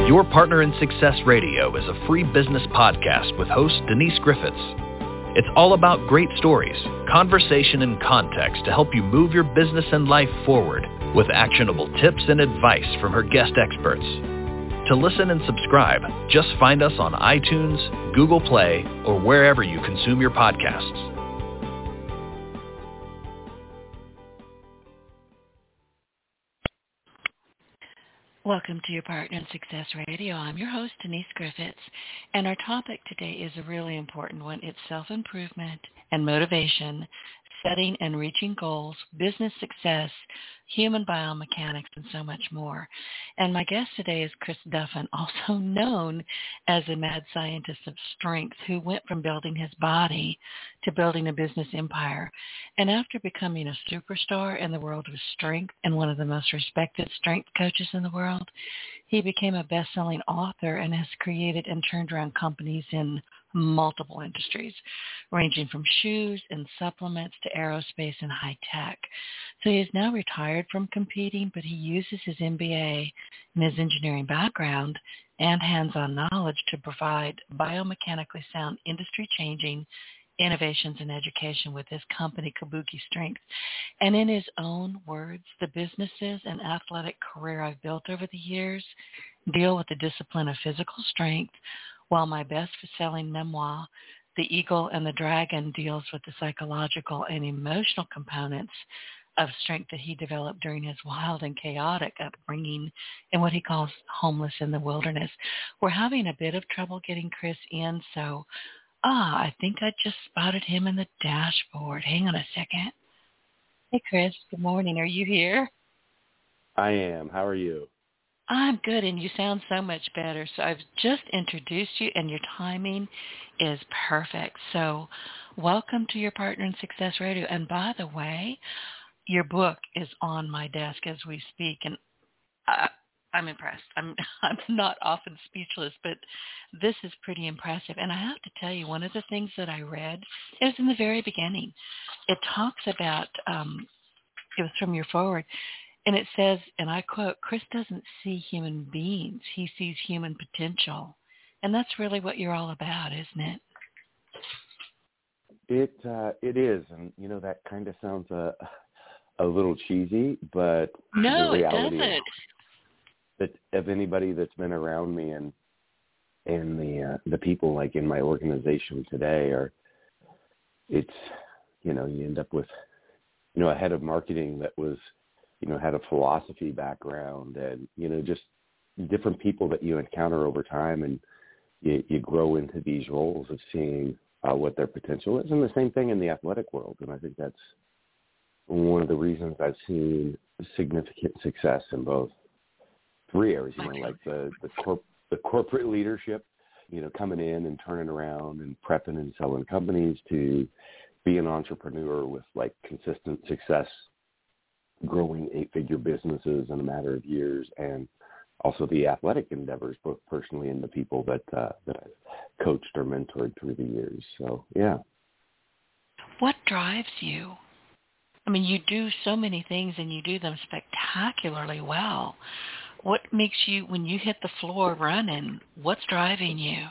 Your Partner in Success Radio is a free business podcast with host Denise Griffiths. It's all about great stories, conversation, and context to help you move your business and life forward with actionable tips and advice from her guest experts. To listen and subscribe, just find us on iTunes, Google Play, or wherever you consume your podcasts. Welcome to Your Partner in Success Radio. I'm your host, Denise Griffiths, and our topic today is a really important one. It's self-improvement and motivation, setting and reaching goals, business success, human biomechanics, and so much more. And my guest today is Chris Duffin, also known as a mad scientist of strength, who went from building his body to building a business empire. And after becoming a superstar in the world of strength and one of the most respected strength coaches in the world, he became a best-selling author and has created and turned around companies in multiple industries, ranging from shoes and supplements to aerospace and high tech. So he is now retired from competing, but he uses his MBA and his engineering background and hands-on knowledge to provide biomechanically sound, industry-changing innovations in education with his company, Kabuki Strength. And in his own words, the businesses and athletic career I've built over the years deal with the discipline of physical strength, while my best-selling memoir, The Eagle and the Dragon, deals with the psychological and emotional components of strength that he developed during his wild and chaotic upbringing in what he calls homeless in the wilderness. We're having a bit of trouble getting Chris in, so I think I just spotted him in the dashboard. Hang on a second. Hey, Chris. Good morning. Are you here? I am. How are you? I'm good, and you sound so much better. So I've just introduced you, and your timing is perfect. So welcome to Your Partner in Success Radio. And by the way, your book is on my desk as we speak, and I'm impressed. I'm not often speechless, but this is pretty impressive. And I have to tell you, one of the things that I read, it was in the very beginning. It talks about, it was from your forward, and it says, and I quote, Chris doesn't see human beings. He sees human potential. And that's really what you're all about, isn't it? It is. And, you know, that kind of sounds a little cheesy, but no, the reality it doesn't. Is that of anybody that's been around me and the people like in my organization today it's, you know, you end up with, you know, a head of marketing that was, you know, had a philosophy background and, you know, just different people that you encounter over time, and you grow into these roles of seeing what their potential is. And the same thing in the athletic world. And I think that's one of the reasons I've seen significant success in both three areas, you know, like the corporate leadership, you know, coming in and turning around and prepping and selling companies, to be an entrepreneur with like consistent success, growing 8-figure businesses in a matter of years, and also the athletic endeavors, both personally and the people that I've coached or mentored through the years. So, yeah. What drives you? I mean, you do so many things and you do them spectacularly well. What makes you, when you hit the floor running, what's driving you?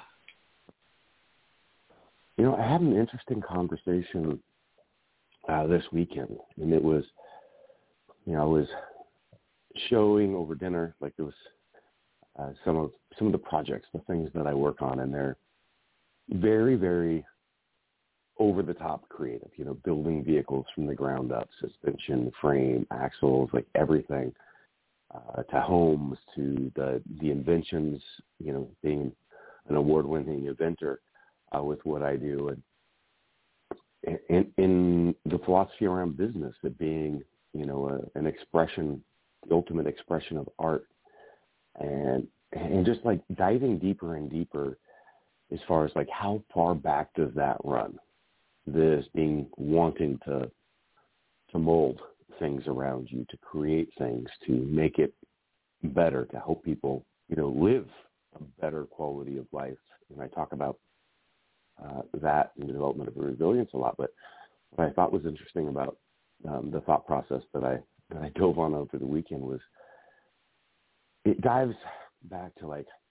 You know, I had an interesting conversation this weekend, and it was, you know, I was showing over dinner, like there was some of the projects, the things that I work on, and they're very, very over-the-top creative, you know, building vehicles from the ground up, suspension, frame, axles, like everything, to homes, to the inventions, you know, being an award-winning inventor with what I do, and in the philosophy around business, it being, you know, an expression, the ultimate expression of art, and just like diving deeper and deeper as far as like how far back does that run? This being wanting to mold things around you, to create things, to make it better, to help people, you know, live a better quality of life. And I talk about that in the development of resilience a lot. But what I thought was interesting about the thought process that I dove on over the weekend was it dives back to like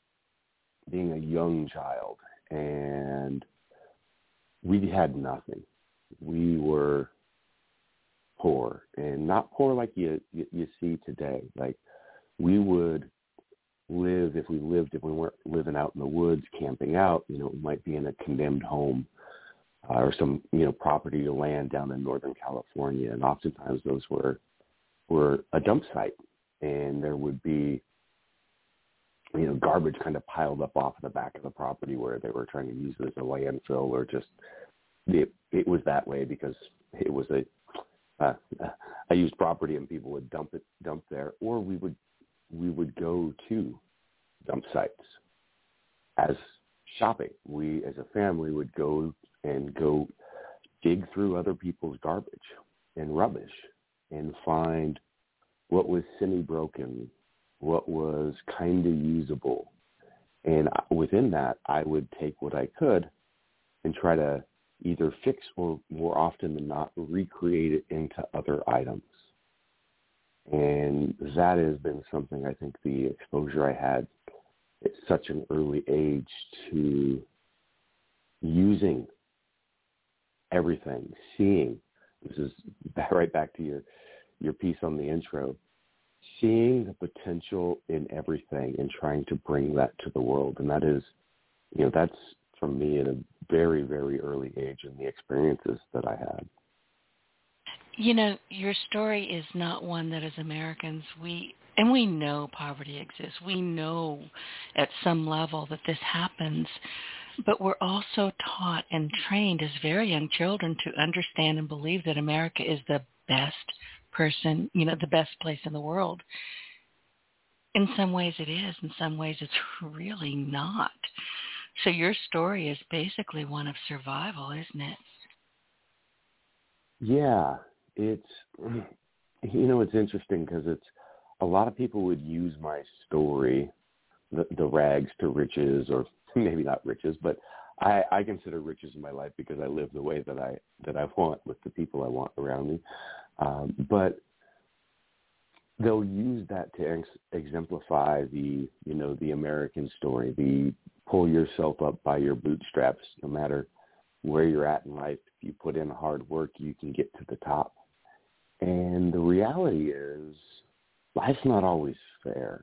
being a young child, and we had nothing. We were poor, and not poor like you see today. Like, we would live, if we weren't living out in the woods camping out, it might be in a condemned home or some, property or land down in Northern California. And oftentimes those were a dump site, and there would be, garbage kind of piled up off the back of the property where they were trying to use it as a landfill, or just it was that way because it was a used property and people would dump there, or we would go to dump sites as shopping. We, as a family, would go dig through other people's garbage and rubbish and find what was semi-broken, what was kind of usable. And within that, I would take what I could and try to either fix or, more often than not, recreate it into other items. And that has been something, I think, the exposure I had at such an early age to using everything, seeing. This is right back to your piece on the intro, seeing the potential in everything and trying to bring that to the world. And that is, that's from me at a very, very early age in the experiences that I had. Your story is not one that as Americans we know poverty exists. We know at some level that this happens, but we're also taught and trained as very young children to understand and believe that America is the best the best place in the world. In some ways it is. In some ways it's really not. So your story is basically one of survival, isn't it? Yeah, it's interesting because it's a lot of people would use my story, the rags to riches, or maybe not riches, but I consider riches in my life because I live the way that I want with the people I want around me. But they'll use that to exemplify the American story, the pull yourself up by your bootstraps. No matter where you're at in life, if you put in hard work, you can get to the top. And the reality is, life's not always fair.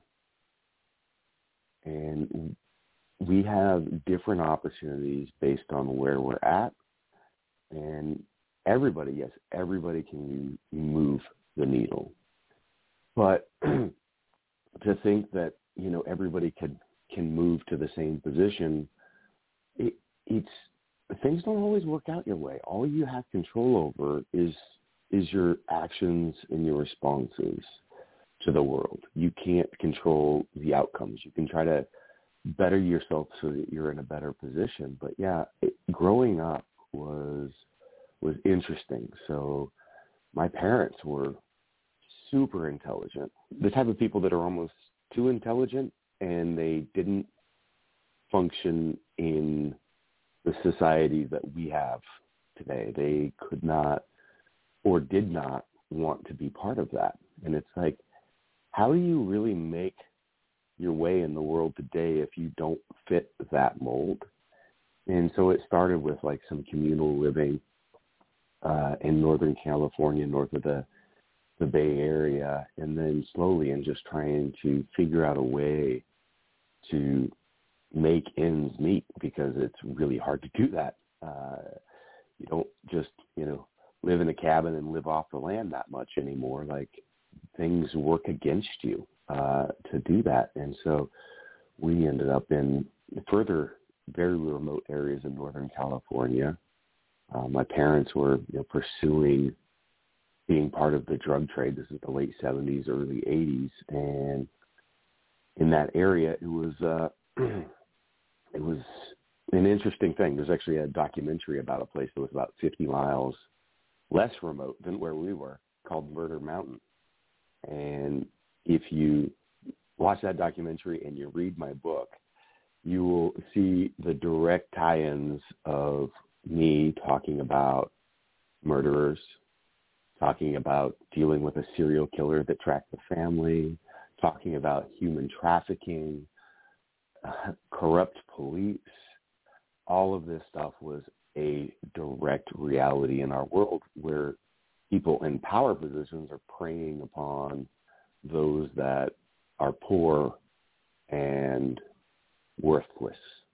And we have different opportunities based on where we're at. And everybody can move the needle. But to think that, everybody can move to the same position, it's things don't always work out your way. All you have control over is your actions and your responses to the world. You can't control the outcomes. You can try to better yourself so that you're in a better position. But yeah, growing up was interesting. So my parents were super intelligent, the type of people that are almost too intelligent, and they didn't function in the society that we have today. They could not or did not want to be part of that. And it's like, how do you really make your way in the world today if you don't fit that mold? And so it started with like some communal living in Northern California, north of the Bay Area, and then slowly and just trying to figure out a way to make ends meet, because it's really hard to do that. You don't just, live in a cabin and live off the land that much anymore. Like, things work against you to do that. And so we ended up in further very remote areas in Northern California. My parents were pursuing being part of the drug trade. This is the late 70s, early 80s. And in that area, it was an interesting thing. There's actually a documentary about a place that was about 50 miles less remote than where we were, called Murder Mountain. And if you watch that documentary and you read my book, you will see the direct tie-ins of me talking about murderers, talking about dealing with a serial killer that tracked the family, talking about human trafficking, corrupt police, all of this stuff was a direct reality in our world where people in power positions are preying upon those that are poor and worthless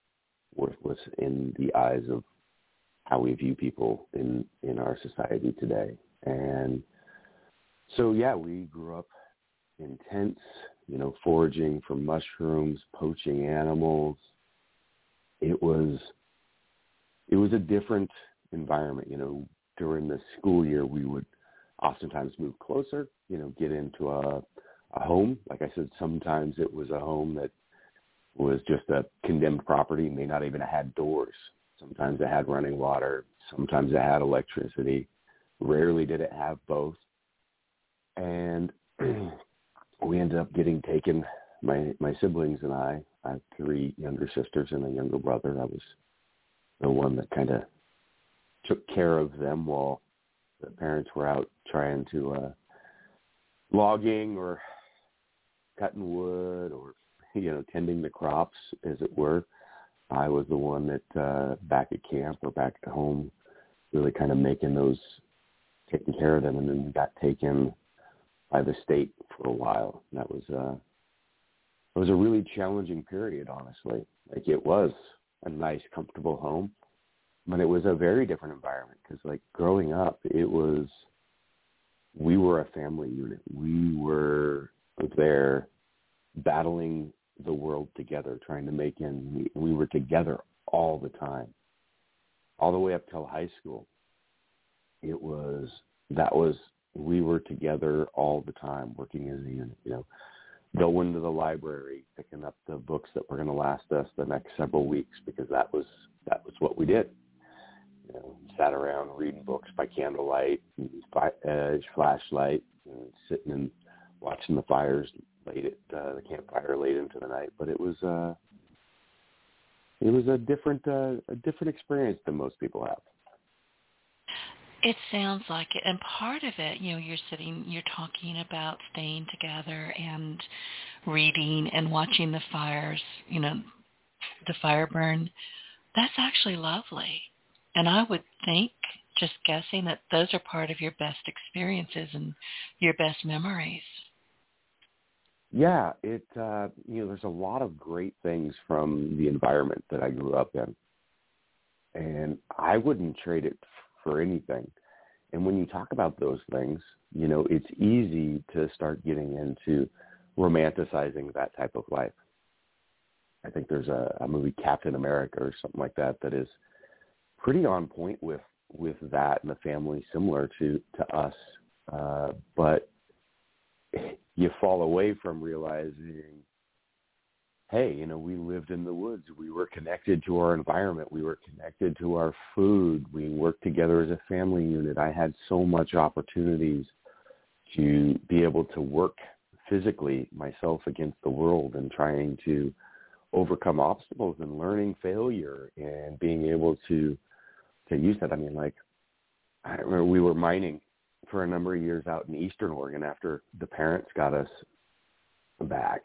in the eyes of how we view people in our society today. And so, yeah, we grew up in tents, foraging for mushrooms, poaching animals. It was a different environment. During the school year, we would oftentimes move closer, get into a home. Like I said, sometimes it was a home that was just a condemned property, may not even have had doors. Sometimes it had running water. Sometimes it had electricity. Rarely did it have both. And we ended up getting taken, my siblings and I have 3 younger sisters and a younger brother. I was the one that kind of took care of them while the parents were out trying to logging or cutting wood or, tending the crops, as it were. I was the one that back at camp or back at home really kind of taking care of them, and then we got taken by the state for a while. And that was a really challenging period, honestly. Like, it was a nice, comfortable home, but it was a very different environment because, like, growing up, we were a family unit. We were there battling the world together, trying to make ends meet. We were together all the time, all the way up till high school. We were together all the time, working as a unit, going to the library, picking up the books that were going to last us the next several weeks, because that was what we did. Sat around reading books by candlelight, flashlight, and sitting and watching the fires the campfire late into the night. But it was a different experience than most people have. It sounds like it. And part of it, you're talking about staying together and reading and watching the fires, the fire burn. That's actually lovely. And I would think, just guessing, that those are part of your best experiences and your best memories. Yeah, there's a lot of great things from the environment that I grew up in, and I wouldn't trade it for anything. And when you talk about those things, it's easy to start getting into romanticizing that type of life. I think there's a movie, Captain America or something like that is pretty on point with that and the family similar to us. But you fall away from realizing, hey, we lived in the woods. We were connected to our environment. We were connected to our food. We worked together as a family unit. I had so much opportunities to be able to work physically myself against the world and trying to overcome obstacles and learning failure and being able to use that. I mean, like, I remember we were mining for a number of years out in Eastern Oregon after the parents got us back.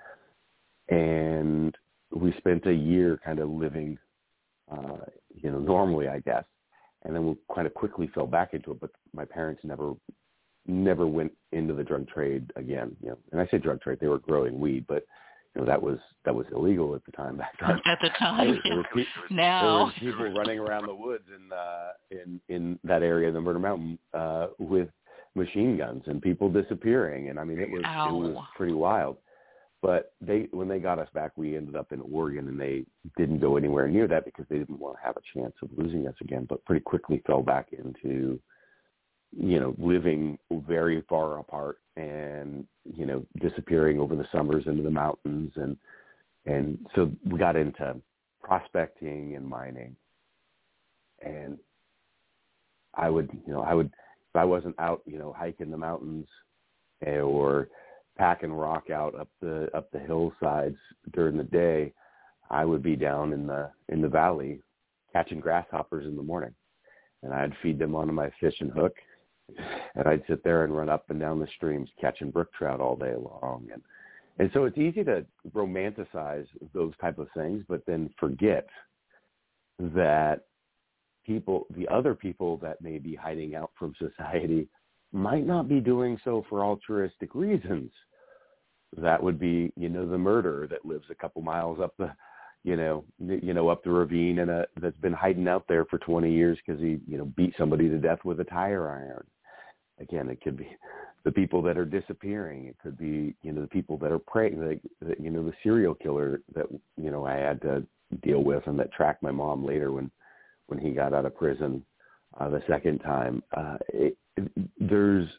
And we spent a year kind of living, normally, I guess. And then we kind of quickly fell back into it. But my parents never went into the drug trade again. And I say drug trade, they were growing weed, but that was illegal at the time back then. At the time, now there were people running around the woods in that area of the Murder Mountain with machine guns and people disappearing, and I mean it was pretty wild. But when they got us back, we ended up in Oregon, and they didn't go anywhere near that because they didn't want to have a chance of losing us again. But pretty quickly fell back into living very far apart and, disappearing over the summers into the mountains. And so we got into prospecting and mining. And I would, if I wasn't out, hiking the mountains or packing rock out up the hillsides during the day, I would be down in the valley catching grasshoppers in the morning. And I'd feed them onto my fishing hook. And I'd sit there and run up and down the streams catching brook trout all day long. And so it's easy to romanticize those type of things, but then forget that the other people that may be hiding out from society might not be doing so for altruistic reasons. That would be, the murderer that lives a couple miles up the, up the ravine and that's been hiding out there for 20 years because he, beat somebody to death with a tire iron. Again, it could be the people that are disappearing. It could be, the people that are praying, the serial killer that, I had to deal with and that tracked my mom later when he got out of prison the second time. There's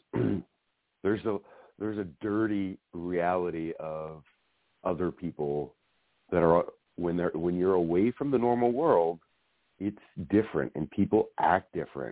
a dirty reality of other people that are when you're away from the normal world, it's different and people act different.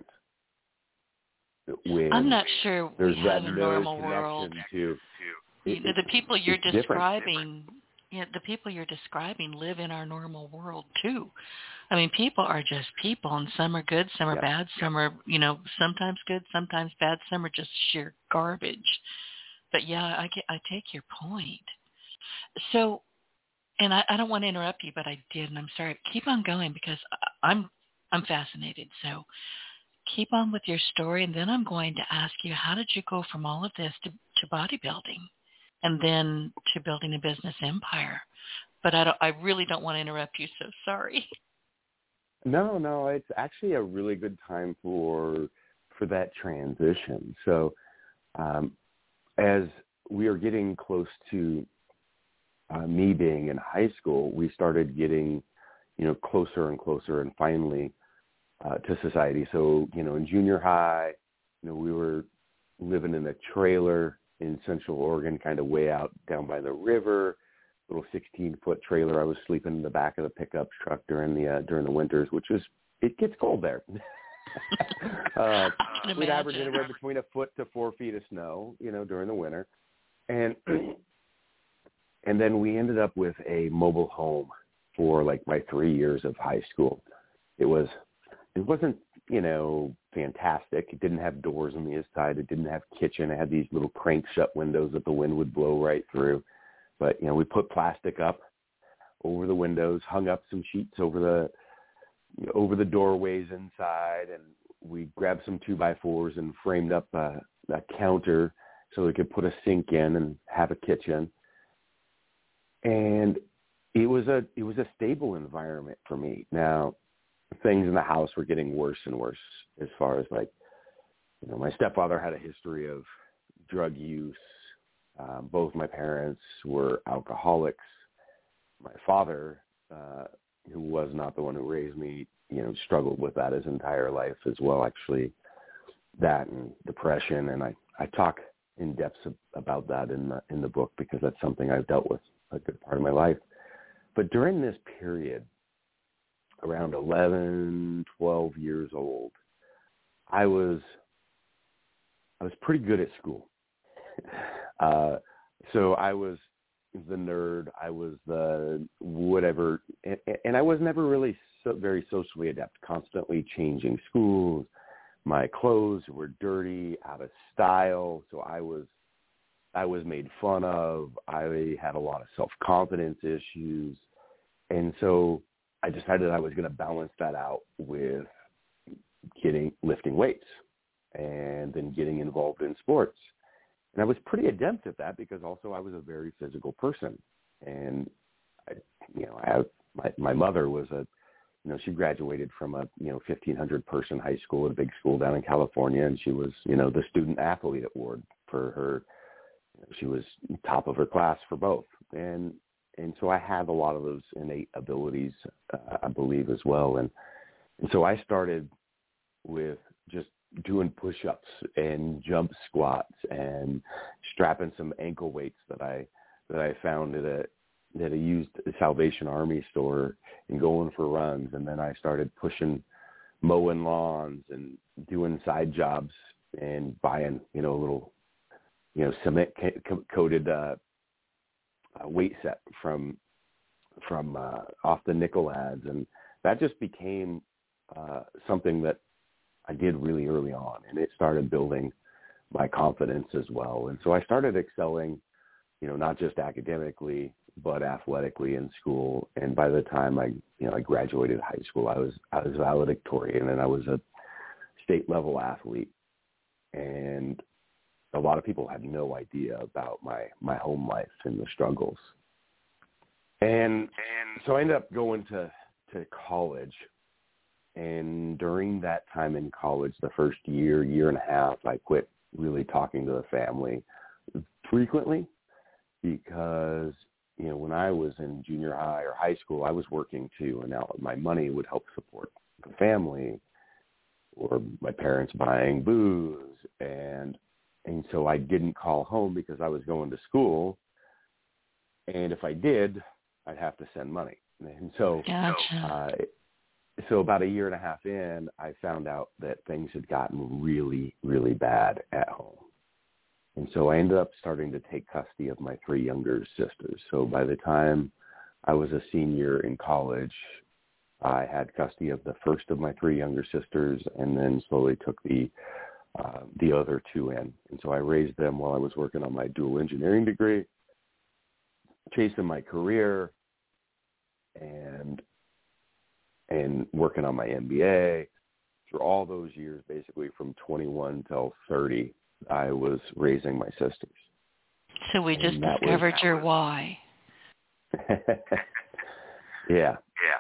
When I'm not sure we have a normal connection world. The people you're describing, the people you're describing live in our normal world too. I mean, people are just people, and some are good, some are bad, some are, sometimes good, sometimes bad, some are just sheer garbage. But yeah, I take your point. So, and I don't want to interrupt you, but I did, and I'm sorry. Keep on going because I'm fascinated. So keep on with your story, and then I'm going to ask you, how did you go from all of this to bodybuilding and then to building a business empire? But I really don't want to interrupt you, so sorry. No, it's actually a really good time for that transition. So as we are getting close to me being in high school, we started getting, closer and closer and finally to society. So, in junior high, we were living in a trailer in Central Oregon, kind of way out down by the river, little 16-foot trailer. I was sleeping in the back of the pickup truck during the winters, it gets cold there. We'd average anywhere between a foot to 4 feet of snow, during the winter. And then we ended up with a mobile home for like my 3 years of high school. It wasn't, fantastic. It didn't have doors on the inside. It didn't have kitchen. It had these little crank shut windows that the wind would blow right through. But, we put plastic up over the windows, hung up some sheets over the doorways inside, and we grabbed some 2x4s and framed up a counter so we could put a sink in and have a kitchen. And it was a stable environment for me. Now, things in the house were getting worse and worse as far as my stepfather had a history of drug use. Both my parents were alcoholics. My father, who was not the one who raised me, struggled with that his entire life as well, actually, that and depression. And I talk in depth about that in the book because that's something I've dealt with a good part of my life. But during this period, around 11, 12 years old, I was pretty good at school. So I was the nerd. I was the whatever, and I was never really very socially adept, constantly changing schools. My clothes were dirty, out of style, so I was made fun of. I had a lot of self-confidence issues, and so I decided I was going to balance that out with lifting weights and then getting involved in sports. And I was pretty adept at that because also I was a very physical person. And my mother was she graduated from a 1,500 person high school at a big school down in California, and she was the student athlete award for her. She was top of her class for both. And so I have a lot of those innate abilities, I believe, as well. And so I started with just doing push-ups and jump squats and strapping some ankle weights that I found at a used Salvation Army store and going for runs. And then I started mowing lawns and doing side jobs and buying, a little, cement coated weight set from off the nickel ads. And that just became something that I did really early on, and it started building my confidence as well. And so I started excelling not just academically, but athletically in school. And by the time I graduated high school, I was valedictorian, and I was a state level athlete. And a lot of people had no idea about my home life and the struggles. And so I ended up going to college. And during that time in college, the first year and a half, I quit really talking to the family frequently because, when I was in junior high or high school, I was working too, and now my money would help support the family or my parents buying booze. And so I didn't call home because I was going to school. And if I did, I'd have to send money. And so, Gotcha. So about a year and a half in, I found out that things had gotten really, really bad at home. And so I ended up starting to take custody of my 3 younger sisters. So by the time I was a senior in college, I had custody of the first of my 3 younger sisters, and then slowly took the other 2 in. And so I raised them while I was working on my dual engineering degree, chasing my career, and working on my MBA. Through all those years, basically from 21 till 30, I was raising my sisters. So we just discovered your why. Yeah.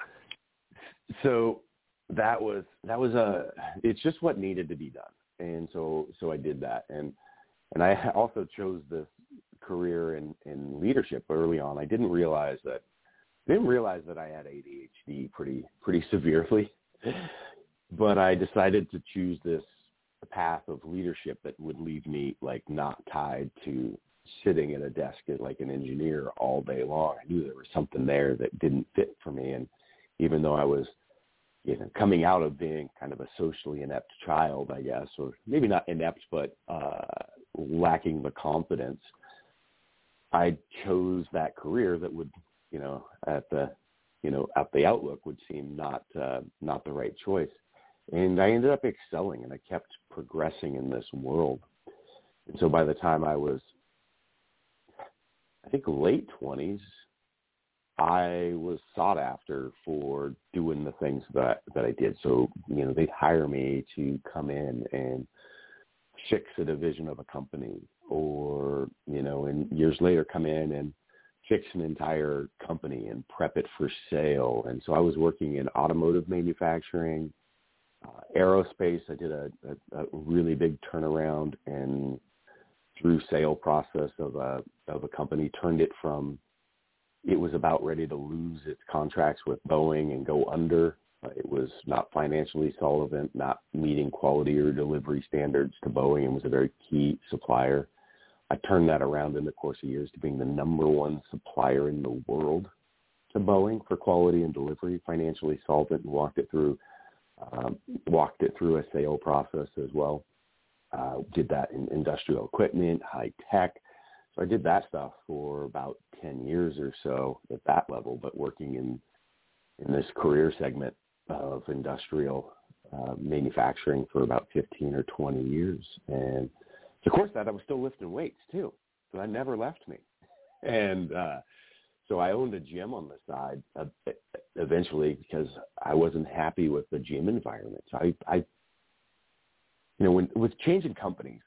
So that was it's just what needed to be done. And so I did that. And I also chose this career in leadership early on. I didn't realize that I had ADHD pretty severely, but I decided to choose this path of leadership that would leave me not tied to sitting at a desk as an engineer all day long. I knew there was something there that didn't fit for me. And even though I was, coming out of being kind of a socially inept child, I guess, or maybe not inept, but lacking the confidence, I chose that career that would, at the outlook would seem not the right choice. And I ended up excelling, and I kept progressing in this world. And so by the time I was, I think, late 20s, I was sought after for doing the things that I did. So, they'd hire me to come in and fix a division of a company, or, and years later come in and fix an entire company and prep it for sale. And so I was working in automotive manufacturing, aerospace. I did a really big turnaround and through sale process of a company, turned it from, it was about ready to lose its contracts with Boeing and go under. It was not financially solvent, not meeting quality or delivery standards to Boeing, and was a very key supplier. I turned that around in the course of years to being the number 1 supplier in the world to Boeing for quality and delivery, financially solvent, and walked it through a sale process as well. Did that in industrial equipment, high tech. So I did that stuff for about 10 years or so at that level, but working in this career segment of industrial manufacturing for about 15 or 20 years. And of course that I was still lifting weights too. So that never left me. And so I owned a gym on the side eventually because I wasn't happy with the gym environment. So I when with changing companies,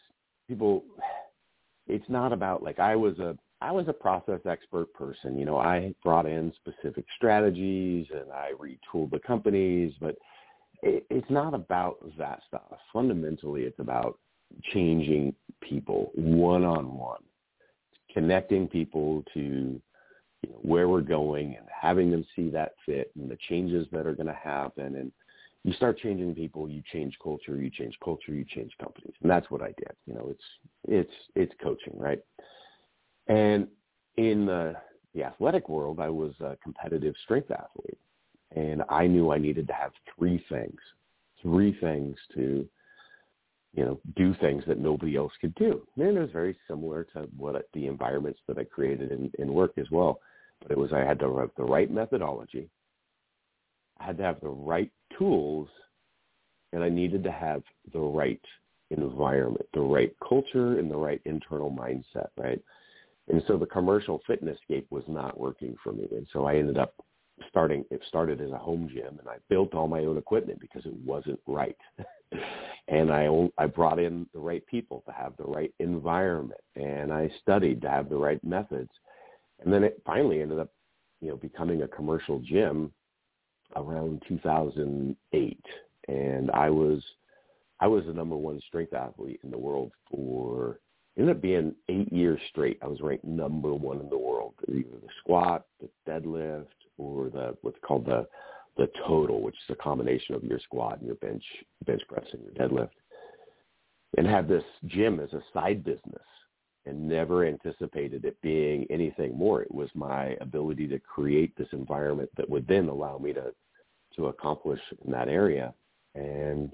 it's not about I was a process expert person. I brought in specific strategies and I retooled the companies, but it's not about that stuff. Fundamentally, it's about changing people one-on-one, connecting people to where we're going and having them see that fit and the changes that are going to happen. And you start changing people, you change culture, you change companies. And that's what I did. It's coaching, right? And in the athletic world, I was a competitive strength athlete. And I knew I needed to have 3 things to, do things that nobody else could do. And it was very similar to the environments that I created in work as well. But it was, I had to have the right methodology. I had to have the right tools, and I needed to have the right environment, the right culture, and the right internal mindset, right? And so the commercial fitnesscape was not working for me. And so I ended up it started as a home gym, and I built all my own equipment because it wasn't right. And I brought in the right people to have the right environment, and I studied to have the right methods. And then it finally ended up, becoming a commercial gym around 2008. And I was the number one strength athlete in the world ended up being 8 years straight. I was ranked number one in the world, either the squat, the deadlift, or what's called the total, which is a combination of your squat and your bench press and your deadlift. And had this gym as a side business and never anticipated it being anything more. It was my ability to create this environment that would then allow me to accomplish in that area. And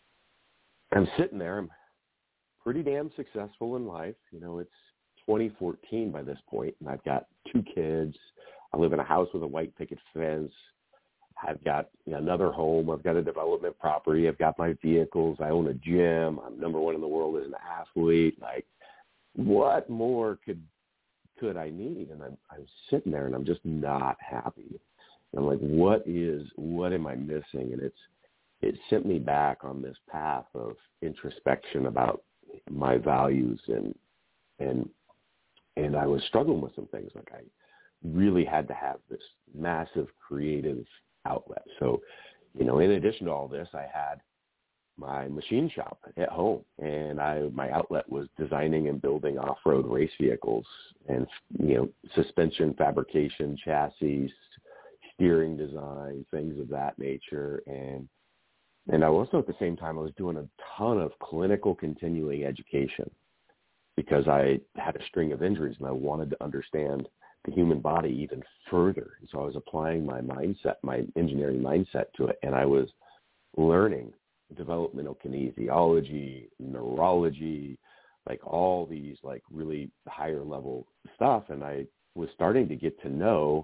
I'm sitting there, I'm pretty damn successful in life. It's 2014 by this point, and I've got 2 kids. I live in a house with a white picket fence. I've got another home. I've got a development property. I've got my vehicles. I own a gym. I'm number one in the world as an athlete. Like, what more could I need? And I'm sitting there, and I'm just not happy. And I'm like, what am I missing? And it sent me back on this path of introspection about my values, and I was struggling with some things. Like, I really had to have this massive creative outlet. So, in addition to all this, I had my machine shop at home, and my outlet was designing and building off-road race vehicles and, suspension fabrication, chassis, steering design, things of that nature. And I also, at the same time, I was doing a ton of clinical continuing education because I had a string of injuries, and I wanted to understand the human body even further. And so I was applying my mindset, my engineering mindset to it, and I was learning developmental kinesiology, neurology, like all these like really higher level stuff. And I was starting to get to know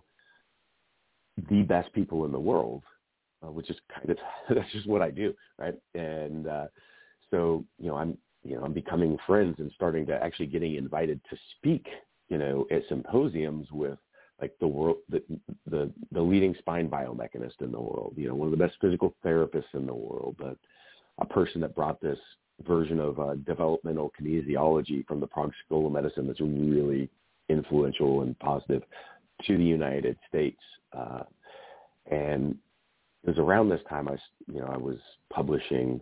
the best people in the world, which is that's just what I do, right? And so I'm becoming friends and starting to actually getting invited to speak, at symposiums with like the leading spine biomechanist in the world, one of the best physical therapists in the world, a person that brought this version of developmental kinesiology from the Prague School of Medicine that's really influential and positive to the United States. And it was around this time I was publishing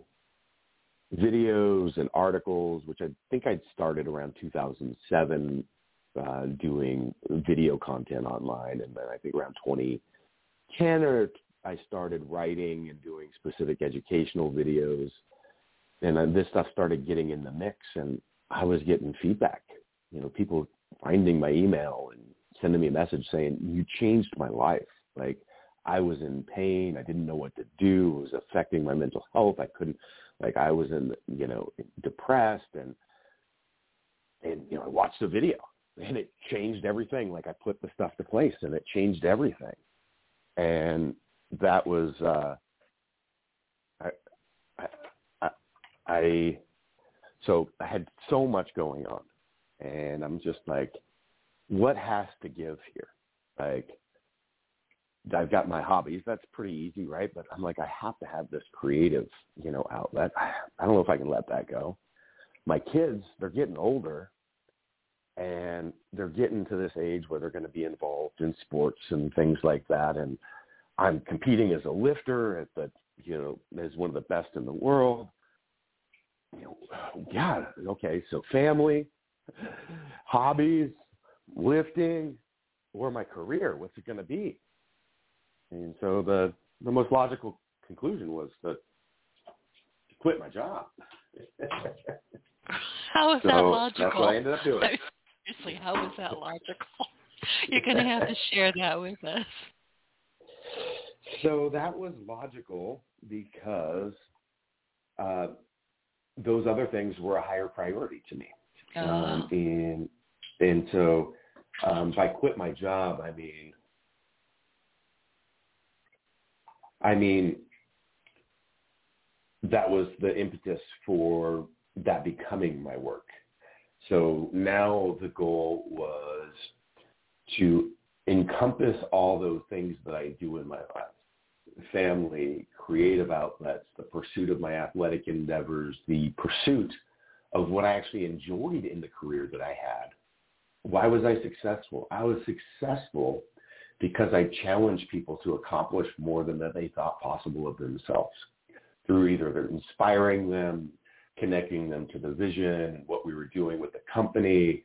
videos and articles, which I think I'd started around 2007, doing video content online. And then I think around 2010 I started writing and doing specific educational videos. And then this stuff started getting in the mix, and I was getting feedback, people finding my email and sending me a message saying, you changed my life. Like, I was in pain. I didn't know what to do. It was affecting my mental health. I was depressed, and I watched the video, and it changed everything. Like, I put the stuff to place, and it changed everything. And that was, so I had so much going on, and I'm just like, what has to give here? Like, I've got my hobbies. That's pretty easy, right? But I'm like, I have to have this creative, outlet. I don't know if I can let that go. My kids, they're getting older, and they're getting to this age where they're going to be involved in sports and things like that. And I'm competing as a lifter as one of the best in the world. Yeah, okay. So family, hobbies, lifting, or my career, what's it going to be? And so the most logical conclusion was to quit my job. How is that logical? That's what I ended up doing. Seriously, how is that logical? You're going to have to share that with us. So that was logical because those other things were a higher priority to me. And so if I quit my job, I mean, that was the impetus for that becoming my work. So now the goal was to encompass all those things that I do in my life: family, creative outlets, the pursuit of my athletic endeavors, the pursuit of what I actually enjoyed in the career that I had. Why was I successful? I was successful because I challenged people to accomplish more than that they thought possible of themselves, through either inspiring them, connecting them to the vision, what we were doing with the company.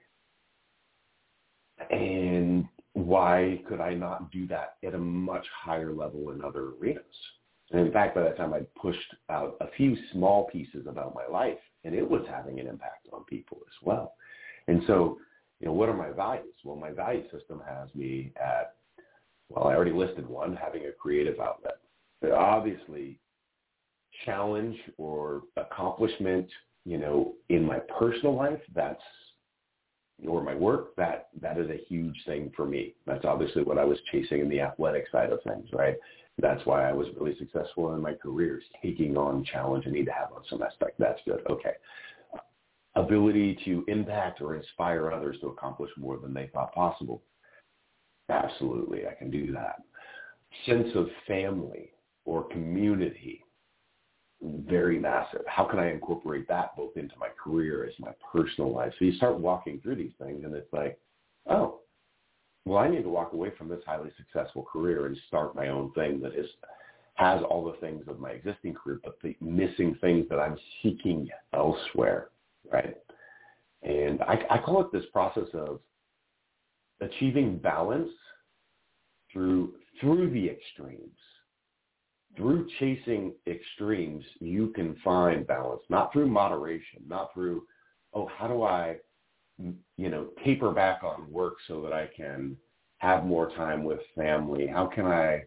And why could I not do that at a much higher level in other arenas? And in fact, by that time, I'd pushed out a few small pieces about my life, and it was having an impact on people as well. And so, what are my values? Well, my value system has me at, I already listed one, having a creative outlet. But obviously, challenge or accomplishment, in my personal life, or my work, that is a huge thing for me. That's obviously what I was chasing in the athletic side of things, right? That's why I was really successful in my career, taking on challenge and need to have on some aspect. That's good. Okay. Ability to impact or inspire others to accomplish more than they thought possible. Absolutely, I can do that. Sense of family or community, very massive. How can I incorporate that both into my career as my personal life? So you start walking through these things, and it's like, oh, well, I need to walk away from this highly successful career and start my own thing that has all the things of my existing career, but the missing things that I'm seeking elsewhere, right? And I call it this process of achieving balance through the extremes. Through chasing extremes, you can find balance, not through moderation, not through, how do I, taper back on work so that I can have more time with family? How can I,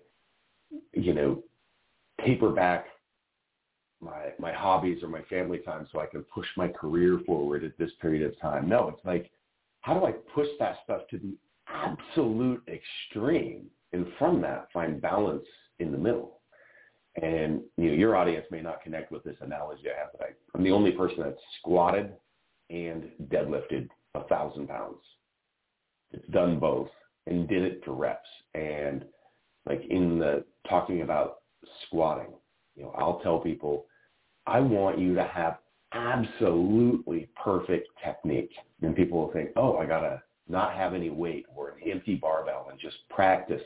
taper back my hobbies or my family time so I can push my career forward at this period of time? No, it's like, how do I push that stuff to the absolute extreme, and from that find balance in the middle? And your audience may not connect with this analogy I have, but I'm the only person that's squatted and deadlifted 1,000 pounds. It's done both and did it for reps. And like in the talking about squatting, I'll tell people, I want you to have absolutely perfect technique. And people will think, I got to not have any weight or an empty barbell and just practice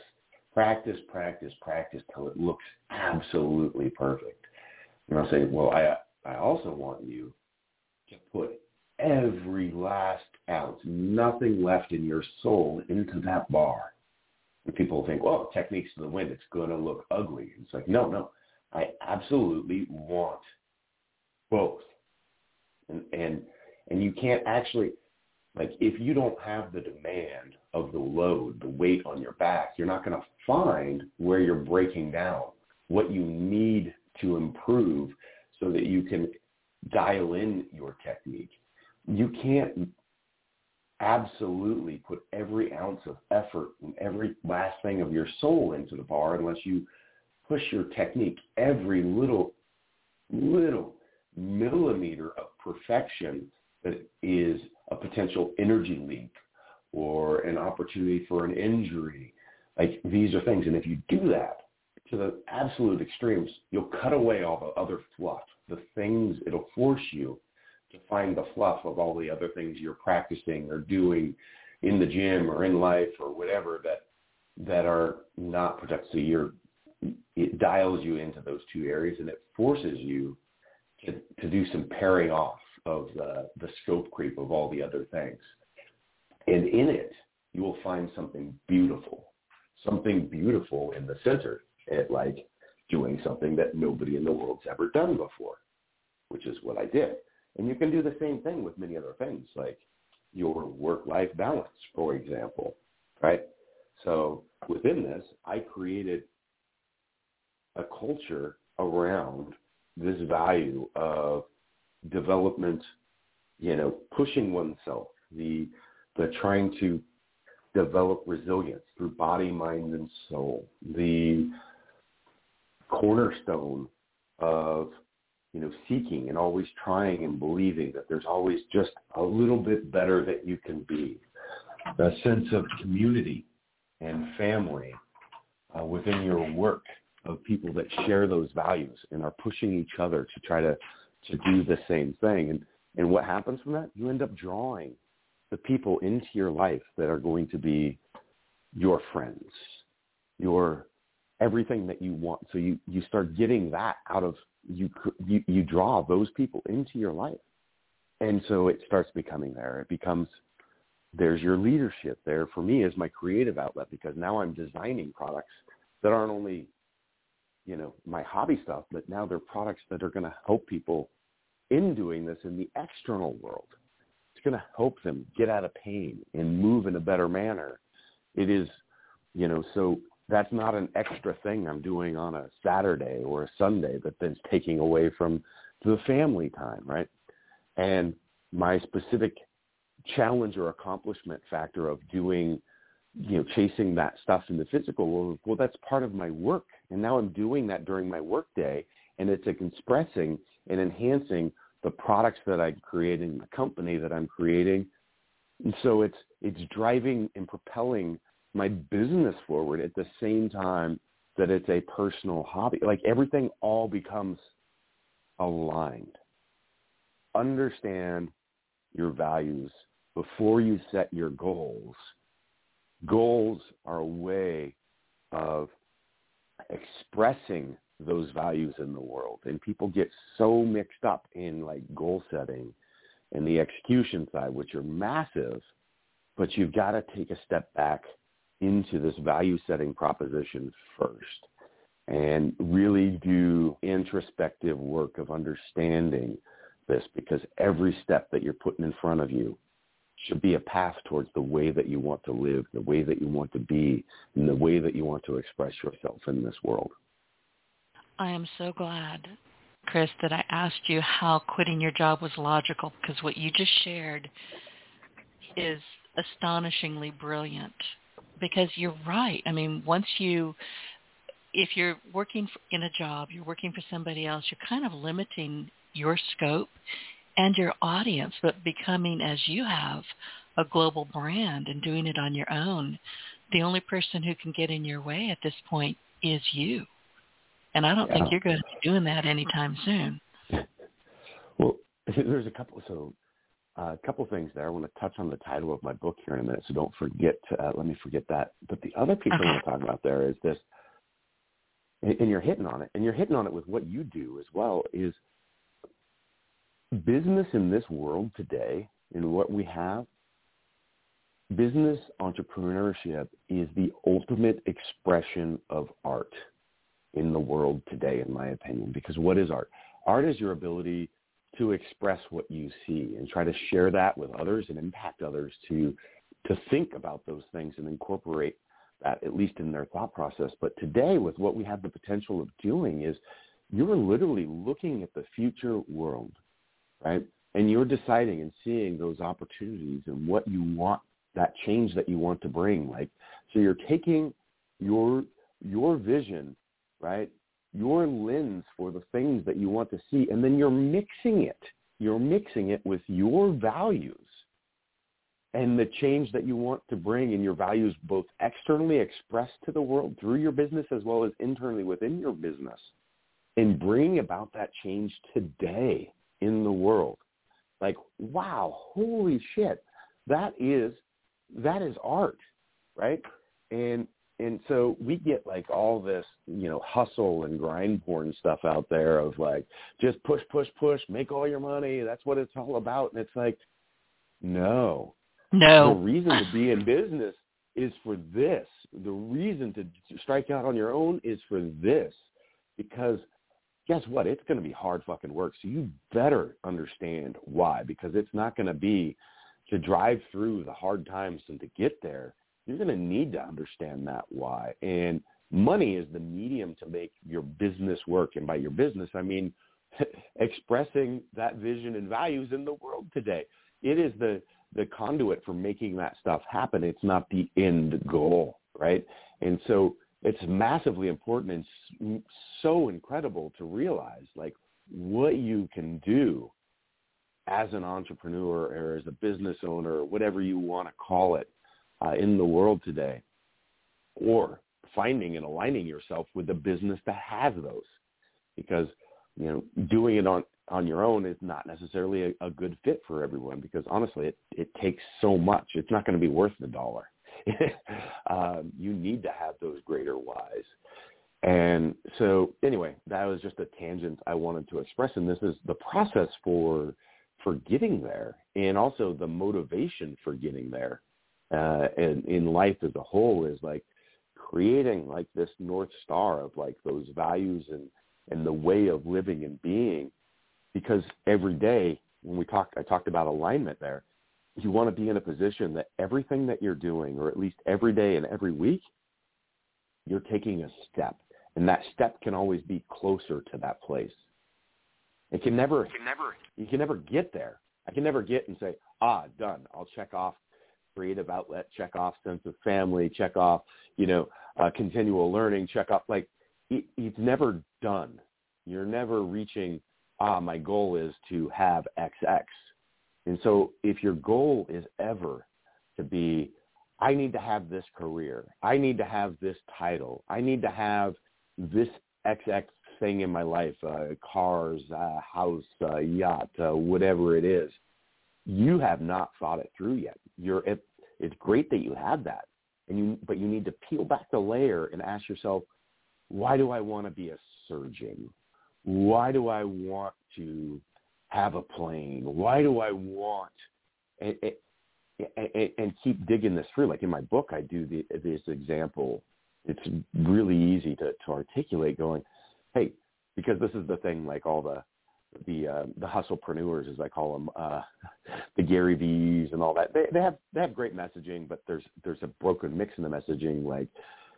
till it looks absolutely perfect. And I'll say, well, I also want you to put every last ounce, nothing left in your soul, into that bar. And people think, well, technique's to the wind, it's going to look ugly. It's like, no, I absolutely want both. And you can't actually, like, if you don't have the demand of the load, the weight on your back, you're not going to find where you're breaking down, what you need to improve so that you can dial in your technique. You can't absolutely put every ounce of effort and every last thing of your soul into the bar unless you push your technique every little millimeter of perfection that is a potential energy leak or an opportunity for an injury. Like, these are things. And if you do that to the absolute extremes, you'll cut away all the other fluff, the things. It'll force you to find the fluff of all the other things you're practicing or doing in the gym or in life or whatever that are not productive. So it dials you into those two areas, and it forces you to do some paring off of the scope creep of all the other things. And in it, you will find something beautiful in the center, like doing something that nobody in the world's ever done before, which is what I did. And you can do the same thing with many other things, like your work-life balance, for example, right? So within this, I created a culture around this value of development, pushing oneself, the trying to develop resilience through body, mind, and soul. The cornerstone of, seeking and always trying and believing that there's always just a little bit better that you can be. A sense of community and family within your work, of people that share those values and are pushing each other to try to do the same thing. And what happens from that? You end up drawing the people into your life that are going to be your friends, your everything that you want. So you start getting that out of you draw those people into your life. And so it starts becoming there. It becomes, there's your leadership there for me as my creative outlet, because now I'm designing products that aren't only, my hobby stuff, but now they're products that are going to help people in doing this in the external world. It's going to help them get out of pain and move in a better manner. It is, so that's not an extra thing I'm doing on a Saturday or a Sunday that then's taking away from the family time, right? And my specific challenge or accomplishment factor of doing, chasing that stuff in the physical world, well, that's part of my work. And now I'm doing that during my work day, and it's expressing and enhancing the products that I'm creating, the company that I'm creating. And so it's driving and propelling my business forward at the same time that it's a personal hobby. Like everything all becomes aligned. Understand your values before you set your goals. Goals are a way of expressing those values in the world. And people get so mixed up in like goal setting and the execution side, which are massive, but you've got to take a step back into this value setting proposition first and really do introspective work of understanding this, because every step that you're putting in front of you should be a path towards the way that you want to live, the way that you want to be, and the way that you want to express yourself in this world. I am so glad, Chris, that I asked you how quitting your job was logical, because what you just shared is astonishingly brilliant. Because you're right. I mean, if you're working in a job, you're working for somebody else, you're kind of limiting your scope and your audience, but becoming, as you have, a global brand and doing it on your own. The only person who can get in your way at this point is you. And I don't think you're going to be doing that anytime soon. Well, there's a couple things there. I want to touch on the title of my book here in a minute, so don't forget, let me forget that. But the other piece I want to talk about there is this, and you're hitting on it with what you do as well, is business in this world today, in what we have, business entrepreneurship is the ultimate expression of art in the world today, in my opinion. Because what is art? Art is your ability to express what you see and try to share that with others and impact others to think about those things and incorporate that, at least in their thought process. But today, with what we have the potential of doing, is you're literally looking at the future world, right? And you're deciding and seeing those opportunities and what you want, that change that you want to bring. Like, so you're taking your vision, right? Your lens for the things that you want to see, and then you're mixing it. You're mixing it with your values and the change that you want to bring, in your values both externally expressed to the world through your business as well as internally within your business, and bring about that change today in the world. Like, wow, holy shit, that is art, right? And so we get like all this, hustle and grind porn stuff out there of like, just push, make all your money. That's what it's all about. And it's like, no. The reason to be in business is for this. The reason to strike out on your own is for this. Because guess what? It's going to be hard fucking work. So you better understand why, because it's not going to be to drive through the hard times and to get there. You're going to need to understand that why. And money is the medium to make your business work. And by your business, I mean expressing that vision and values in the world today. It is the conduit for making that stuff happen. It's not the end goal, right? And so it's massively important and so incredible to realize, like, what you can do as an entrepreneur or as a business owner, or whatever you want to call it, in the world today, or finding and aligning yourself with a business that has those. Because, doing it on your own is not necessarily a good fit for everyone, because honestly, it takes so much. It's not going to be worth the dollar. You need to have those greater whys. And so anyway, that was just a tangent I wanted to express. And this is the process for getting there, and also the motivation for getting there. And in life as a whole is like creating like this North Star of like those values and the way of living and being. Because every day when I talked about alignment there, you want to be in a position that everything that you're doing, or at least every day and every week, you're taking a step. And that step can always be closer to that place. You can never get there. I can never get and say, done. I'll check off creative outlet, check off sense of family, check off, continual learning, check off. Like, it's never done. You're never reaching, my goal is to have XX. And so if your goal is ever to be, I need to have this career, I need to have this title, I need to have this XX thing in my life, cars, house, yacht, whatever it is, you have not thought it through yet. It's great that you have that, but you need to peel back the layer and ask yourself, why do I want to be a surgeon? Why do I want to have a plane? Why do I want and keep digging this through? Like in my book, I do this example. It's really easy to articulate, going, hey, because this is the thing, like all the hustlepreneurs, as I call them, the Gary V's and all that. They have great messaging, but there's a broken mix in the messaging. Like,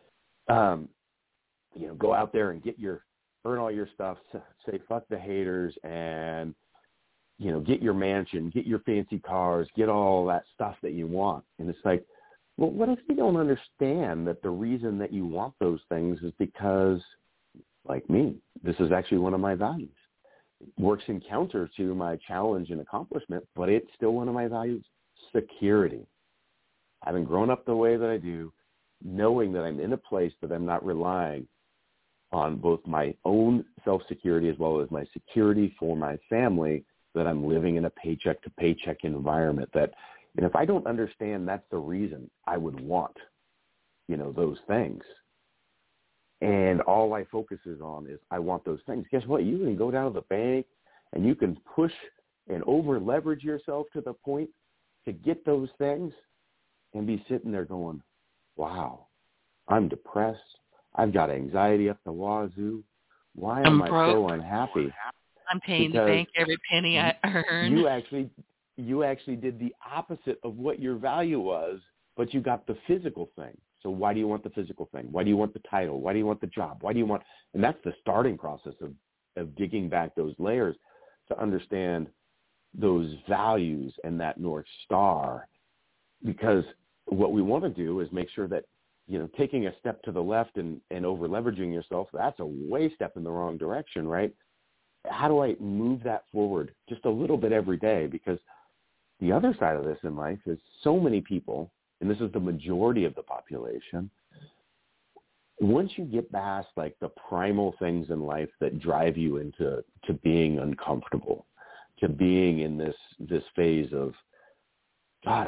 go out there and earn all your stuff, say fuck the haters, and get your mansion, get your fancy cars, get all that stuff that you want. And it's like, well, what if you don't understand that the reason that you want those things is because, like me, this is actually one of my values. It works in counter to my challenge and accomplishment, but it's still one of my values: security. Having grown up the way that I do, knowing that I'm in a place that I'm not relying on both my own self-security as well as my security for my family, that I'm living in a paycheck-to-paycheck environment. That, and if I don't understand that's the reason I would want, those things, and all I focus is on is I want those things, guess what? You can go down to the bank and you can push and over-leverage yourself to the point to get those things and be sitting there going, wow, I'm depressed. I've got anxiety up the wazoo. Why am I so unhappy? I'm paying the bank every penny I earn. You actually did the opposite of what your value was, but you got the physical thing. So why do you want the physical thing? Why do you want the title? Why do you want the job? Why do you want, and that's the starting process of digging back those layers to understand those values and that North Star. Because what we want to do is make sure that, taking a step to the left and over leveraging yourself, that's a way step in the wrong direction, right? How do I move that forward just a little bit every day? Because the other side of this in life is so many people, and this is the majority of the population, once you get past like the primal things in life that drive you into being uncomfortable, to being in this phase of, God,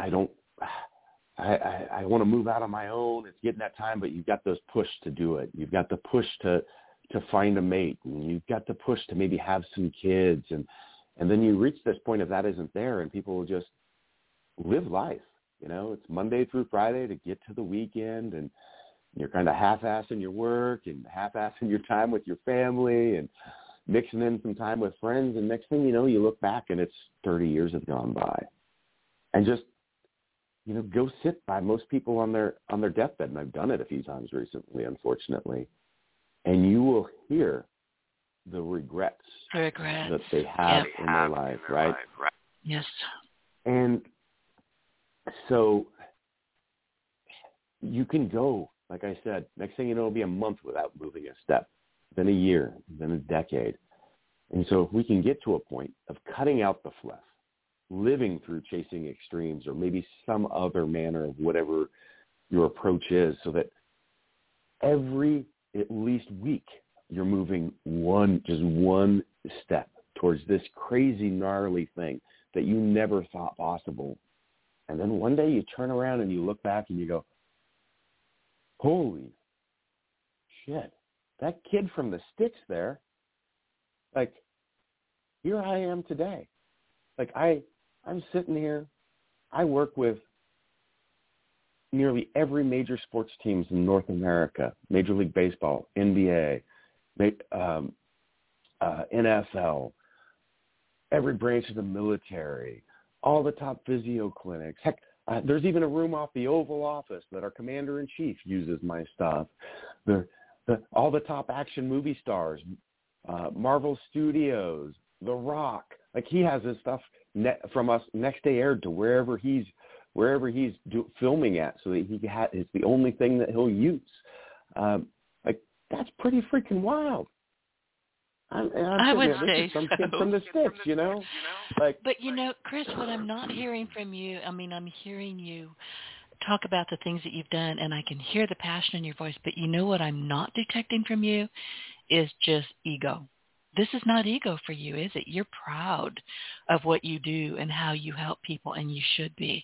I want to move out on my own. It's getting that time, but you've got those push to do it. You've got the push to find a mate, and you've got the push to maybe have some kids. And then you reach this point if that isn't there, and people will just live life. It's Monday through Friday to get to the weekend, and you're kind of half-assing your work and half-assing your time with your family and mixing in some time with friends. And next thing you know, you look back and it's 30 years have gone by. And just, go sit by most people on their deathbed. And I've done it a few times recently, unfortunately. And you will hear the regrets that they have in their life, right? Yes. And so you can go, like I said, next thing you know, it'll be a month without moving a step, then a year, then a decade. And so if we can get to a point of cutting out the fluff, living through chasing extremes or maybe some other manner of whatever your approach is, so that every at least week you're moving just one step towards this crazy, gnarly thing that you never thought possible. And then one day you turn around and you look back and you go, holy shit, that kid from the sticks there, like, here I am today. Like, I'm sitting here. I work with nearly every major sports teams in North America, Major League Baseball, NBA, NFL, every branch of the military, all the top physio clinics. Heck, there's even a room off the Oval Office that our commander-in-chief uses my stuff. All the top action movie stars, Marvel Studios, The Rock. Like, he has his stuff from us next day aired to wherever he's filming at, so that it's the only thing that he'll use. Like, that's pretty freaking wild. I would say some so. kid from the sticks, you know. Like, but Chris, what I'm not hearing from you, I'm hearing you talk about the things that you've done, and I can hear the passion in your voice. But you know what I'm not detecting from you is just ego. This is not ego for you, is it? You're proud of what you do and how you help people, and you should be.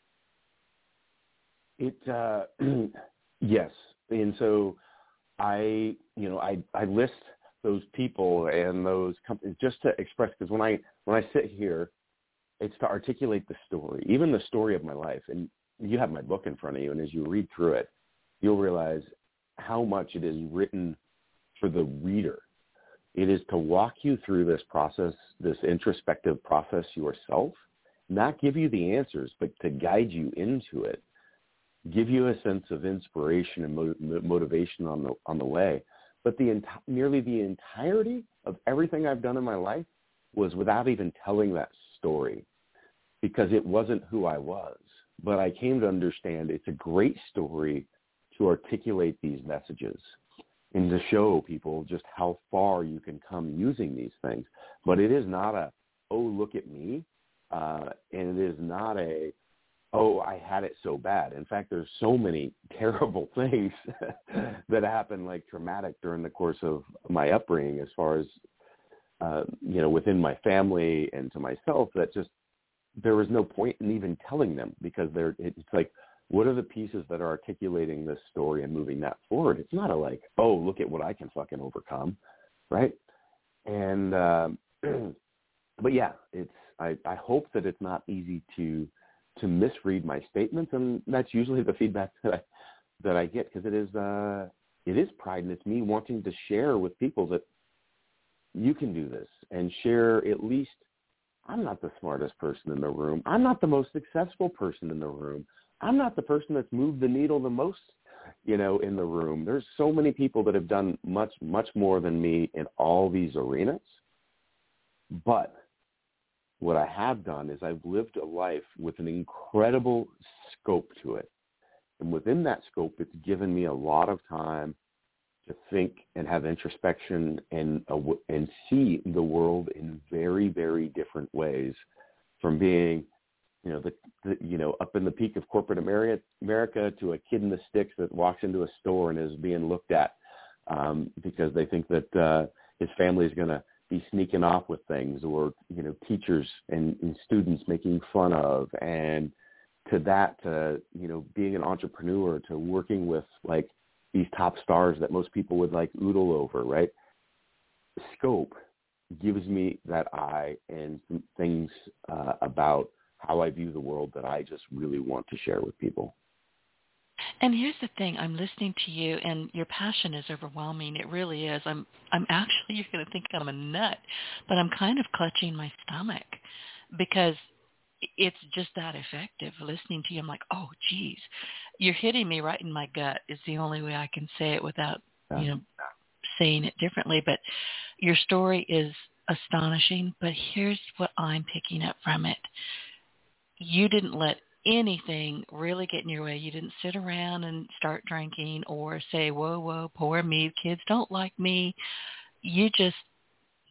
Yes, and so I list those people and those companies just to express, because when I sit here, it's to articulate the story, even the story of my life. And you have my book in front of you, and as you read through it, you'll realize how much it is written for the reader. It is to walk you through this process, this introspective process yourself, not give you the answers, but to guide you into it, give you a sense of inspiration and motivation on the way. But nearly the entirety of everything I've done in my life was without even telling that story, because it wasn't who I was. But I came to understand it's a great story to articulate these messages and to show people just how far you can come using these things. But it is not oh, look at me. And it is not oh, I had it so bad. In fact, there's so many terrible things that happened, like traumatic during the course of my upbringing, as far as, within my family and to myself, that just, there was no point in even telling them, because it's like, what are the pieces that are articulating this story and moving that forward? It's not oh, look at what I can fucking overcome, right? And, but yeah, I hope that it's not easy to misread my statements, and that's usually the feedback that I get, because it is pride, and it's me wanting to share with people that you can do this, and share at least, I'm not the smartest person in the room. I'm not the most successful person in the room. I'm not the person that's moved the needle the most, in the room. There's so many people that have done much, much more than me in all these arenas. But what I have done is I've lived a life with an incredible scope to it. And within that scope, it's given me a lot of time to think and have introspection and see the world in very, very different ways, from being, up in the peak of corporate America to a kid in the sticks that walks into a store and is being looked at because they think that his family is going to be sneaking off with things, or, teachers and students making fun of, and to being an entrepreneur, to working with like these top stars that most people would like oodle over, right? Scope gives me that eye and some things about how I view the world that I just really want to share with people. And here's the thing, I'm listening to you, and your passion is overwhelming. It really is. I'm actually, you're going to think I'm a nut, but I'm kind of clutching my stomach, because it's just that effective. Listening to you, I'm like, oh, geez, you're hitting me right in my gut is the only way I can say it without, saying it differently. But your story is astonishing, but here's what I'm picking up from it. You didn't let anything really get in your way. You didn't sit around and start drinking or say, whoa, poor me, kids don't like me. You just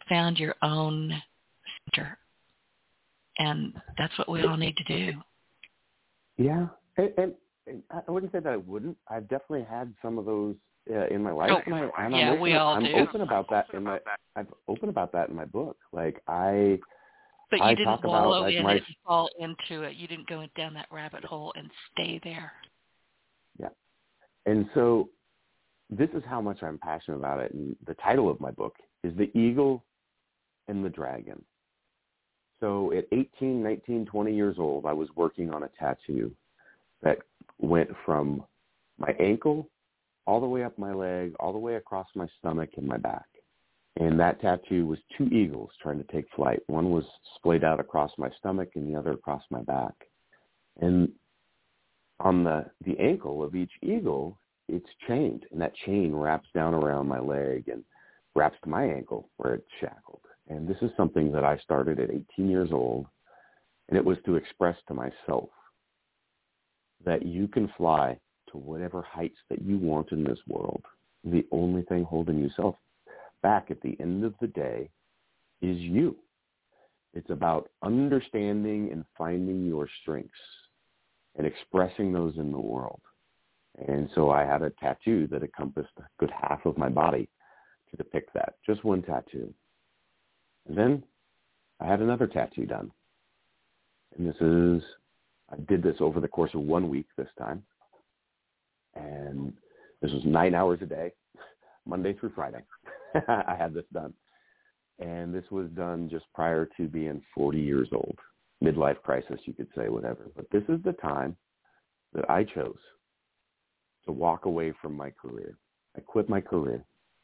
found your own center. And that's what we all need to do. Yeah. And I wouldn't say that I wouldn't. I've definitely had some of those in my life. I'm open about that I'm open about that in my book. Like But you didn't wallow in it and fall into it. You didn't go down that rabbit hole and stay there. Yeah. And so this is how much I'm passionate about it. And the title of my book is The Eagle and the Dragon. So at 18, 19, 20 years old, I was working on a tattoo that went from my ankle all the way up my leg, all the way across my stomach and my back. And that tattoo was two eagles trying to take flight. One was splayed out across my stomach and the other across my back. And on the ankle of each eagle, it's chained, and that chain wraps down around my leg and wraps to my ankle where it's shackled. And this is something that I started at 18 years old, and it was to express to myself that you can fly to whatever heights that you want in this world. The only thing holding yourself back at the end of the day is you. It's about understanding and finding your strengths and expressing those in the world. And so I had a tattoo that encompassed a good half of my body to depict that, just one tattoo. And then I had another tattoo done. And I did this over the course of 1 week this time. And this was 9 hours a day, Monday through Friday. I had this done. And this was done just prior to being 40 years old. Midlife crisis, you could say, whatever. But this is the time that I chose to walk away from my career. I quit my career.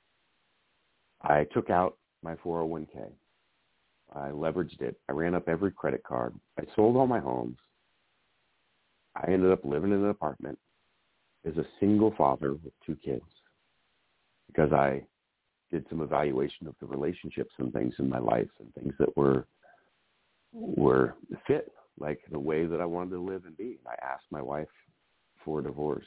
I took out my 401k. I leveraged it. I ran up every credit card. I sold all my homes. I ended up living in an apartment as a single father with 2 kids because I did some evaluation of the relationships and things in my life and things that were fit, like the way that I wanted to live and be. I asked my wife for a divorce.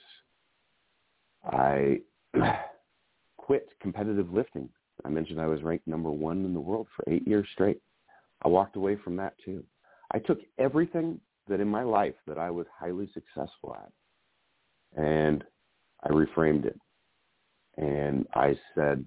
I quit competitive lifting. I mentioned I was ranked number 1 in the world for 8 years straight. I walked away from that too. I took everything that in my life that I was highly successful at, and I reframed it. And I said,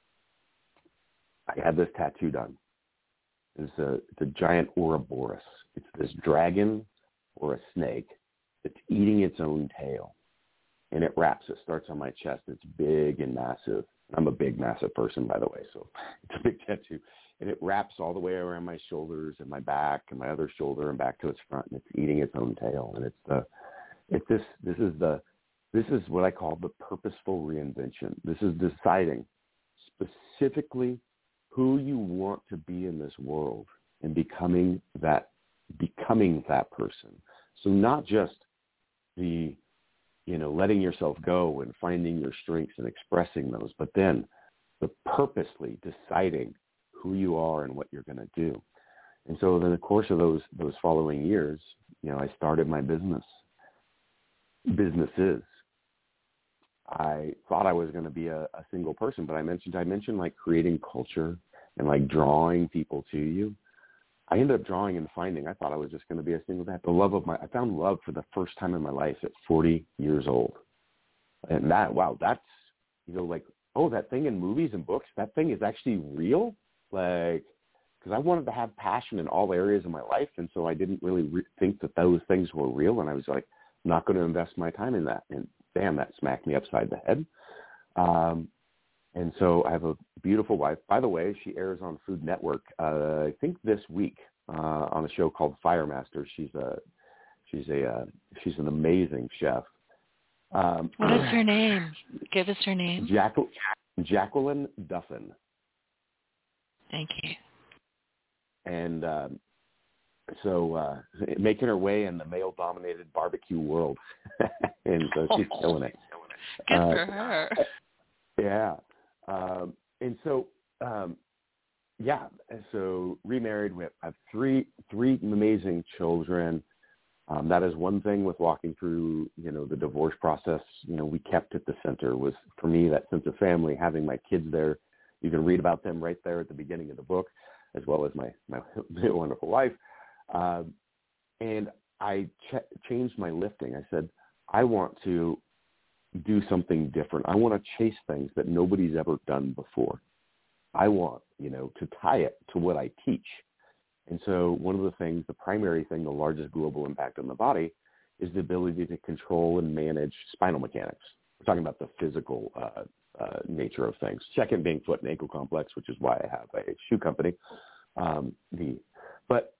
I had this tattoo done. It's a giant Ouroboros. It's this dragon or a snake that's eating its own tail. And it wraps. It starts on my chest. It's big and massive. I'm a big, massive person, by the way, so it's a big tattoo. And it wraps all the way around my shoulders and my back and my other shoulder and back to its front, and it's eating its own tail. And this is what I call the purposeful reinvention. This is deciding specifically who you want to be in this world and becoming that person. So not just the letting yourself go and finding your strengths and expressing those, but then the purposely deciding who you are and what you're going to do. And so in the course of those following years, I started my businesses. I thought I was going to be a single person, but I mentioned like creating culture and like drawing people to you. I ended up drawing and finding. I thought I was just going to be a single dad. I found love for the first time in my life at 40 years old. And that's, that thing in movies and books, that thing is actually real. Like, because I wanted to have passion in all areas of my life. And so I didn't really think that those things were real. And I was like, I'm not going to invest my time in that. And damn, that smacked me upside the head. And so I have a beautiful wife. By the way, she airs on Food Network, I think this week, on a show called Fire Master. She's an amazing chef. What is her name? Give us her name. Jacqueline Duffin. Thank you. And so making her way in the male-dominated barbecue world. And so she's killing it. Good for her. Yeah. And so, so remarried. We have three amazing children. That is one thing with walking through, the divorce process. We kept at the center was, for me, that sense of family, having my kids there, You can read about them right there at the beginning of the book, as well as my wonderful wife. And I changed my lifting. I said, I want to do something different. I want to chase things that nobody's ever done before. I want, to tie it to what I teach. And so one of the things, the primary thing, the largest global impact on the body is the ability to control and manage spinal mechanics. We're talking about the physical nature of things. Second being foot and ankle complex, which is why I have a shoe company. But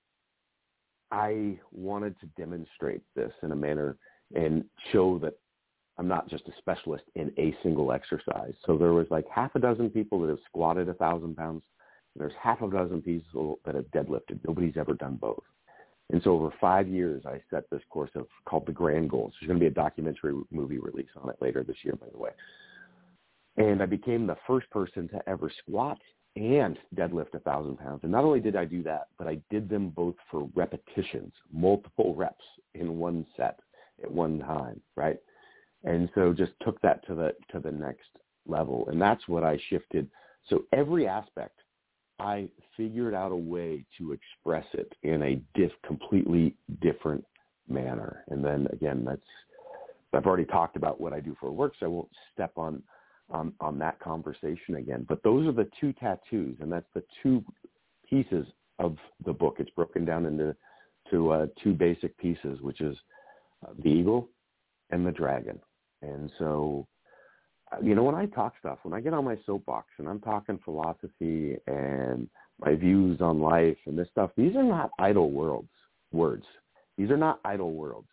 I wanted to demonstrate this in a manner and show that I'm not just a specialist in a single exercise. So there was like half a dozen people that have squatted 1,000 pounds. There's half a dozen people that have deadlifted. Nobody's ever done both. And so over 5 years, I set this course called The Grand Goals. There's going to be a documentary movie release on it later this year, by the way. And I became the first person to ever squat and deadlift 1,000 pounds. And not only did I do that, but I did them both for repetitions, multiple reps in one set at one time, right? And so just took that to the next level. And that's what I shifted. So every aspect, I figured out a way to express it in a completely different manner. And then again, I've already talked about what I do for work, so I won't step on that conversation again. But those are the two tattoos, and that's the two pieces of the book. It's broken down into two basic pieces, which is the eagle and the dragon. And so, when I talk stuff, when I get on my soapbox and I'm talking philosophy and my views on life and this stuff, these are not idle words. These are not idle words.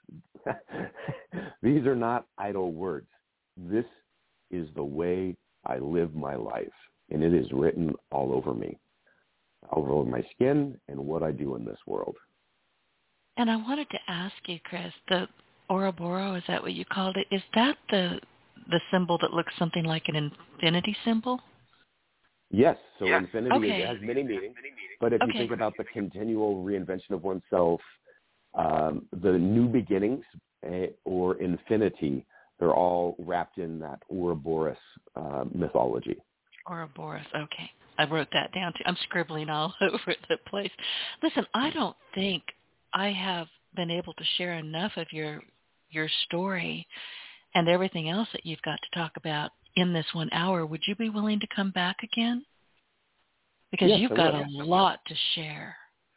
These are not idle words. This is the way I live my life, and it is written all over me, all over my skin and what I do in this world. And I wanted to ask you, Chris, the Ouroboros, is that what you called it? Is that the symbol that looks something like an infinity symbol? Yes. So infinity okay. has many meanings. But if you think about the continual reinvention of oneself, the new beginnings or infinity, they're all wrapped in that Ouroboros mythology. Ouroboros, okay. I wrote that down too. I'm scribbling all over the place. Listen, I don't think I have been able to share enough of your story and everything else that you've got to talk about in this 1 hour. Would you be willing to come back again? Because yes, you've got a lot to share.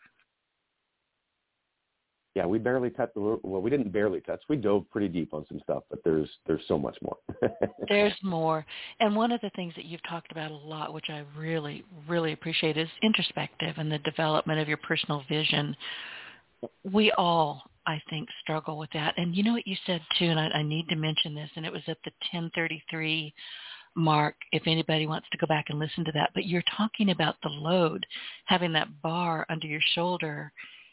Yeah, we barely touched. Well, we didn't barely touch. We dove pretty deep on some stuff, but there's so much more. There's more. And one of the things that you've talked about a lot, which I really, really appreciate, is introspective and the development of your personal vision. We all, I think, struggle with that. And you know what you said, too, and I need to mention this, and it was at the 10:33 mark, if anybody wants to go back and listen to that. But you're talking about the load, having that bar under your shoulder,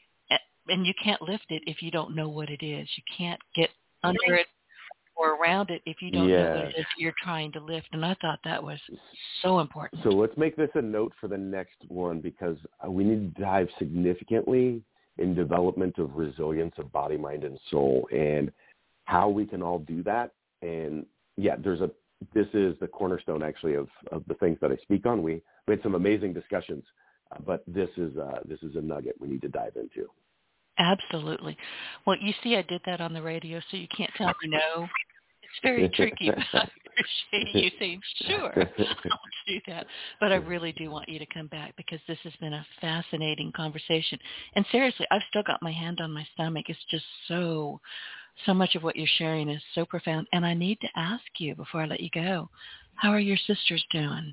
and you can't lift it if you don't know what it is. You can't get under it or around it if you don't know what it is you're trying to lift. And I thought that was so important. So let's make this a note for the next one, because we need to dive significantly in development of resilience of body, mind, and soul, and how we can all do that. And this is the cornerstone actually of the things that I speak on. We had some amazing discussions, but this is a nugget we need to dive into. Absolutely. Well, you see, I did that on the radio, so you can't tell me no. It's very tricky, but I appreciate you saying, sure, I'll do that. But I really do want you to come back, because this has been a fascinating conversation. And seriously, I've still got my hand on my stomach. It's just so much of what you're sharing is so profound. And I need to ask you before I let you go, how are your sisters doing?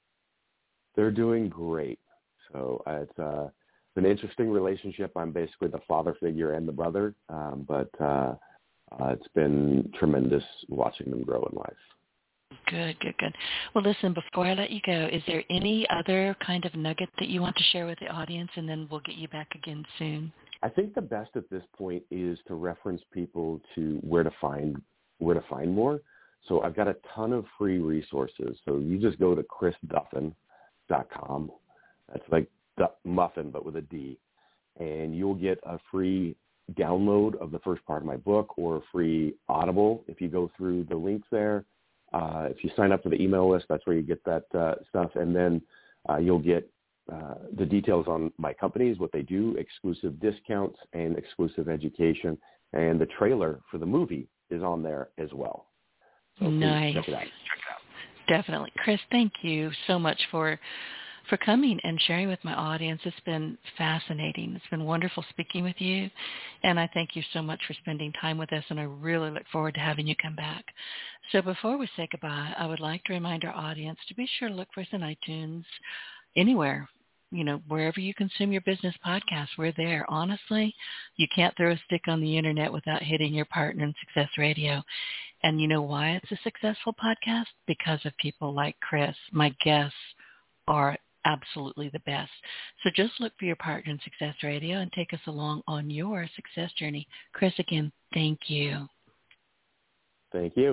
They're doing great. So it's an interesting relationship. I'm basically the father figure and the brother, but it's been tremendous watching them grow in life. Good. Well, listen, before I let you go, is there any other kind of nugget that you want to share with the audience, and then we'll get you back again soon? I think the best at this point is to reference people to where to find more. So I've got a ton of free resources. So you just go to chrisduffin.com. That's like muffin, but with a D. And you'll get a free download of the first part of my book, or a free Audible if you go through the links there. If you sign up for the email list, that's where you get that stuff. And then you'll get the details on my companies, what they do, exclusive discounts, and exclusive education. And the trailer for the movie is on there as well. So nice. Check it out. Definitely. Chris, thank you so much for coming and sharing with my audience. It's been fascinating. It's been wonderful speaking with you, and I thank you so much for spending time with us, and I really look forward to having you come back. So before we say goodbye, I would like to remind our audience to be sure to look for us in iTunes, anywhere, wherever you consume your business podcasts, we're there. Honestly, you can't throw a stick on the internet without hitting your Partner in Success Radio. And you know why it's a successful podcast? Because of people like Chris. My guests are absolutely the best. So just look for your Partner in Success Radio and take us along on your success journey. Chris, again, thank you. Thank you.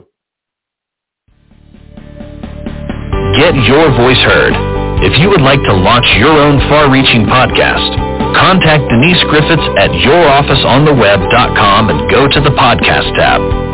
Get your voice heard. If you would like to launch your own far-reaching podcast, contact Denise Griffiths at yourofficeontheweb.com and go to the podcast tab.